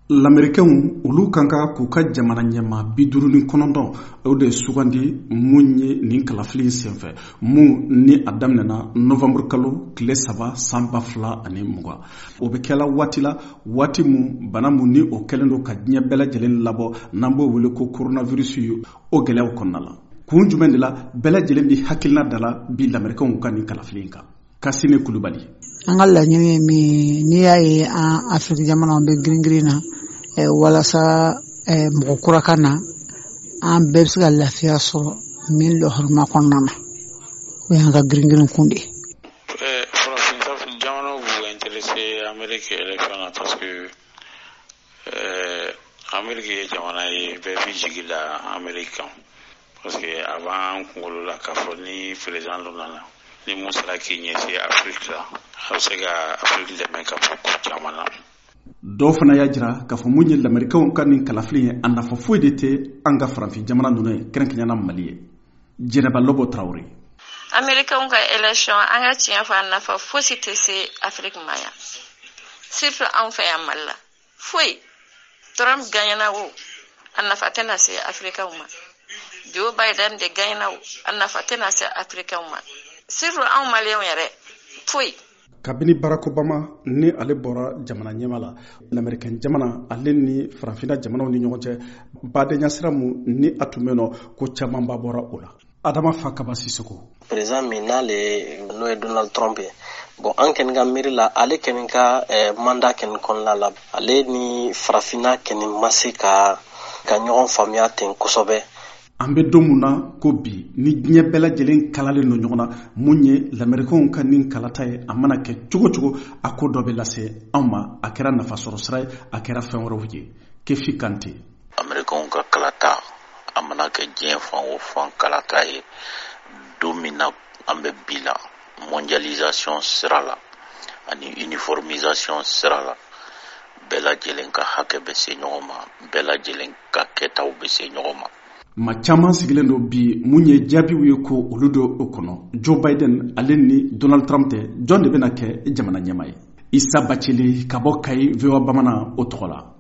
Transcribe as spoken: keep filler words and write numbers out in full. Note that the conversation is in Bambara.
L'Américain olu kanka k'u ka jamana ɲɛma bi duuru ni kɔnɔntɔn o de sugandi mun ye nin kalafili senfɛ mun ni a daminɛna novembre kalo tile saba san ba fila ani mugan o bɛ kɛla waati la waati mun bana mun ni o kɛlen don ka diɲɛ bɛɛ lajɛlen labɔ n'an b'o wele ko coronavirus ye o gɛlɛyaw kɔnɔna la kun jumɛn de la bɛɛ lajɛlen bi hakilina dala bi l'Américain ka nin kalafili kan Kasine Kulubali. An ka laɲini ye min n'i y'a ye an Afiriki jamanaw bɛ girin-girin na walasa mɔgɔ kura ka na an bɛɛ bɛ se ka lafiya sɔrɔ min lahalama kɔnɔna na o y'an ka girin-girin kun de ye. Farafin jamanaw b'u intéressé Amérique élection na parce que Amérique ye jamana ye bɛɛ b'i jigi da Amérique kan parce que avant kunkolo la k'a fɔ ni président dɔ nana ni mun sera k'i ɲɛsin Afrique la a bɛ se ka Afrique dɛmɛ ka bɔ ko caman na. Dɔw fana y'a jira k'a fɔ mun ye l'Américain ka nin kalafili ye a nafa foyi de tɛ an ka farafin jamana ninnu ye kɛrɛnkɛrɛnnenya Mali ye. Jɛnɛba Lobo Traoré. Américain ka élection an ka tiɲɛ fɔ a nafa fosi tɛ se Afrique ma yan surtout anw fɛ yan Mali la foyi Trump gagnana o a nafa tɛna se Africain ma Joe Biden de gagnana o a nafa tɛna se Africain ma surtout anw Maliens yɛrɛ foyi. Kabini Barack Obama ni ale bɔra jamana ɲɛma la l'Américain jamana ale ni farafinna jamanaw ni ɲɔgɔn cɛ badenya sira mun ni a tun bɛ nɔ ko caman ba bɔra o la. Adama Fakaba Sisoko. Président min n'ale n'o ye Donald Trump ye bon an kɛni ka miiri la ale kɛni ka mandat kɛni kɔnɔna la ale ni farafinna kɛni ma se ka ka ɲɔgɔn faamuya ten kosɛbɛ. An bɛ don mun na ko bi ni diɲɛ bɛɛ lajɛlen kalalen don ɲɔgɔn na mun ye l'Américain ka nin kalata ye a mana kɛ cogo cogo a ko dɔ bɛ lase anw ma a kɛra nafasɔrɔ sira ye a kɛra fɛn wɛrɛw ye Kefi Kante. Américain ka kalata a mana kɛ diɲɛ fan o fan kalata ye don min na an bɛ bi la mondialisation sira la ani uniformisation sira la bɛɛ lajɛlen ka hakɛ bɛ se ɲɔgɔn ma bɛɛ lajɛlen ka kɛtaw bɛ se ɲɔgɔn ma. Ma caman sigilen don bi mun ye jaabiw ye ko olu do o kɔnɔ Joe Biden ale ni Donald Trump tɛ jɔn de bɛna kɛ jamana ɲɛma ye. Isa Bacili ka bɔ Kayi V O A Bamanan o tɔgɔ la.